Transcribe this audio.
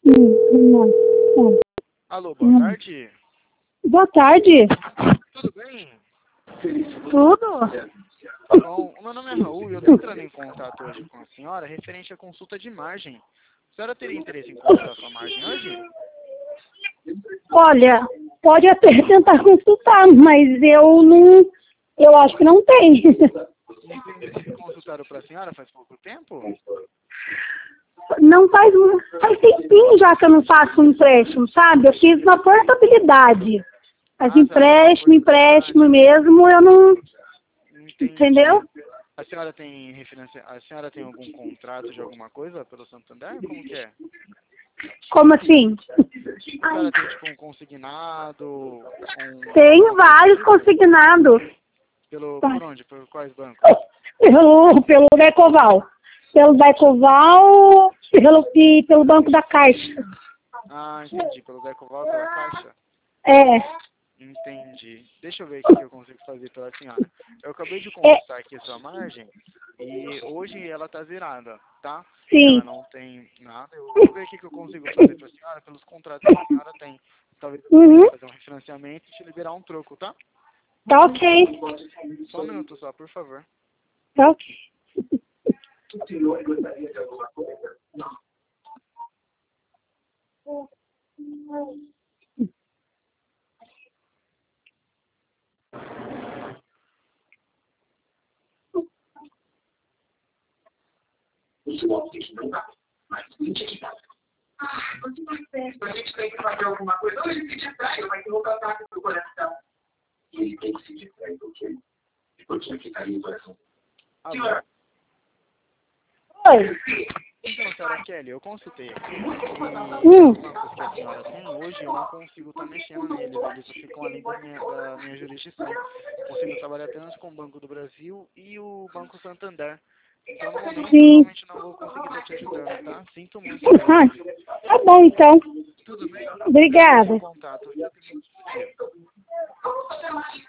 Não. Não. Alô, boa tarde. Boa tarde. Tudo bem? Tudo? Tá bom. O meu nome é Raul e eu estou entrando em contato hoje com a senhora referente à consulta de margem. A senhora teria interesse em consultar sua margem hoje? Olha, pode até tentar consultar, mas eu não. Eu acho que não tem. Entendi. Consultaram para a senhora faz pouco tempo? Não faz tempinho já que eu não faço um empréstimo, sabe? Eu fiz uma portabilidade. Mas empréstimo mesmo, eu não. Entendi. Entendeu? A senhora tem algum contrato de alguma coisa pelo Santander? Como que é? Como assim? A senhora tem tipo um consignado? Tenho vários consignados. Por onde? Por quais bancos? Pelo Decoval. Pelo Decoval e pelo Banco da Caixa. Ah, entendi. Pelo Decoval, pela Caixa? É. Entendi. Deixa eu ver o que eu consigo fazer pela senhora. Eu acabei de consultar aqui a sua margem e hoje ela está zerada, tá? Sim. Ela não tem nada. Eu vou ver o que eu consigo fazer para a senhora pelos contratos que a senhora tem. Talvez eu consiga fazer um refinanciamento e te liberar um troco, tá? Tá ok. Só um minuto só, por favor. Tá ok. A gente tem que fazer alguma coisa. Ou ele se distrai, vai ter outro ataque do coração. E ele tem que se distrair, porque fica aí o coração. Senhora. Oi. Então, senhora Kelly, eu consultei aqui e os bancos que a senhora tem, hoje eu não consigo estar mexendo neles, eles ficam além da minha jurisdição. Eu consigo trabalhar apenas com o Banco do Brasil e o Banco Santander. Então, no momento, eu realmente não vou conseguir estar te ajudando, tá? Sinto muito. Tá bom, então. Tudo bem? Obrigada. Contato.